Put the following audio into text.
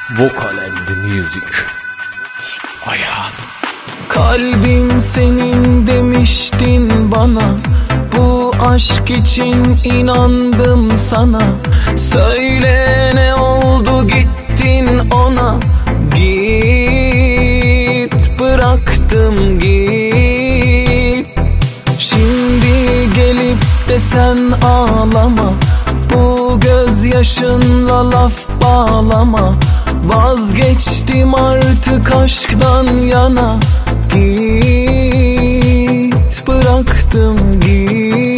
Vocal and music. Ayhan. Kalbim senin demiştin bana, bu aşk için inandım sana. Söyle ne oldu gittin ona, git bıraktım git. Şimdi gelip de sen ağlama, bu gözyaşınla laf bağlama. Vazgeçtim artık aşktan yana, git bıraktım git.